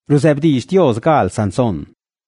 Rusebdish Dios gal Sansón.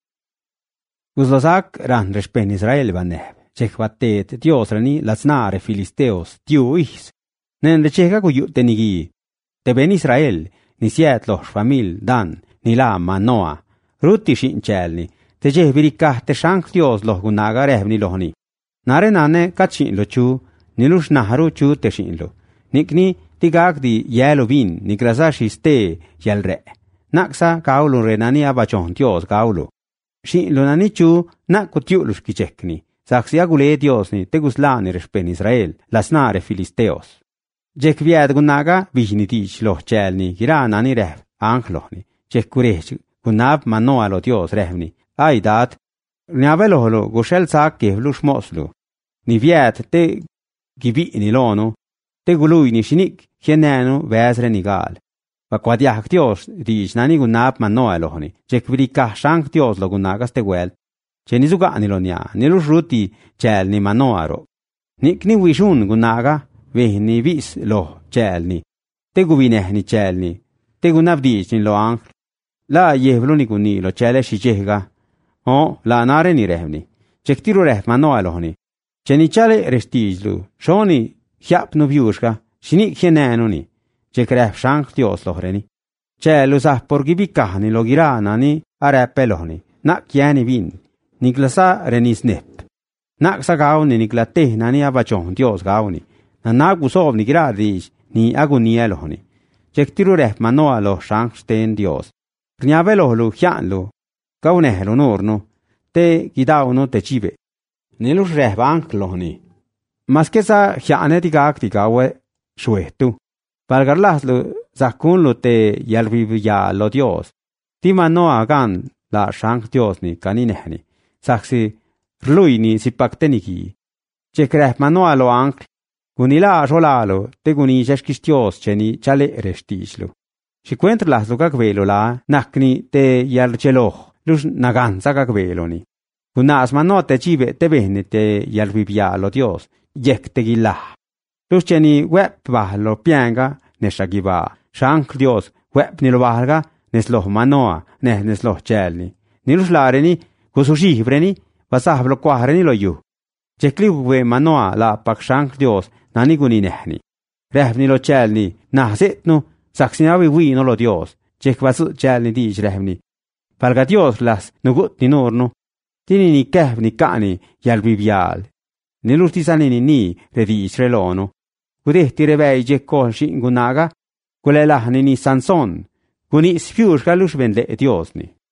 Uzlozak ran respen Israel vaneb. Chekvatet Dios rani laznare filisteos tiu is. Nen recheka kuyute nigi. Te ben Israel ni siet los famil Dan ni la Manoa. Ruti shincelni. Te je virikah te shank Dios los gunaga revni lohni. Nare nane kachin lo chu. Nilush naharu chu te shinlo. Nikni tigak di yelo vin ni grasashi ste yelre. Naksa kaulu renani abachon Dios kaulu. Shinlo nani chu nak kutiulus kichekni. Saxia gule Dios ni te guslani respen Israel lasnare filisteos. Jek viad gunaga vihni dich loh chelni girana ni rev anglohni. Jek kurech gunab Manoa lo Dios revni. Ai dat niavelohlo gushel sak kevlush moslu. Ni viad te gibi ni lono. Te gului ni shinik hienenu vesre ni gal. Va quadiak Dios dich nani gunab Manoa lohni. Jek virikah shank Dios lo gunagas te guel. Che ni zugani lo nia, ni lo shruti chel ni Manoa ro. Nik ni wishun gunaga, veh ni vis lo chel ni. Te guvineh ni chel ni. Te gunavdich ni lo angl. La yevlo ni guni lo chele shichega. O, la nare ni rehni. Chek tiru reh Manoa lo ni. Che ni chale restijlu. Shoni hiap no viushka, shinik hienenu ni. Chek reh shank Dios lo reni. Chel usah por gibikah ni lo girana ni arepe lo ni. Nak kieni vin. Niklasa renis nep. Naksa gauni niklate nani abachon Dios gauni. Nanagusob ni gradis ni agunieloni. Chektiru reh Manoa lo shansten Dios. Rniavelo lu hianlu. Gaunehlo norno. Te gidauno te chive. Nilus reh bankloni. Maskesa hiane tigak tigawe shuetu. Valgarlaslu zakunlu te yalvivya lo Dios. Ti Manoa gan la shank Dios ni kaninehni. Saxi rlui ni sipakteniki. Chekreh Manoa lo ankl. Gunila rolalo te guni jeshkistios cheni chale restishlu. Si cuentra las lo kakvelo la nakni te yalcheloh lus naganza kakvelo ni. Gunas Manoa te chive te bene te yalvivya lo Dios. Yek te gilah. Lus cheni web bah lo pianga neshagiva. Shank Dios web ni lo valga nesloh Manoa nesloh chelni. Nilus lareni Kusushi vreni, vasahlo kwahreni lo yu. Chekliwe Manoa la pakshank Dios nani guni nehni. Rehni lo chelni nahsetnu saksinawi wino lo Dios. Chekvasu chelni dich rehni. Palga Dios las nugut ni norno. Tini ni kehni kani yalvivial. Nilurtisani ni redich relono. Kudehti revei jekko shingunaga. Kulelahni ni Sansón. Kuni spiushka lush benle Dios ni.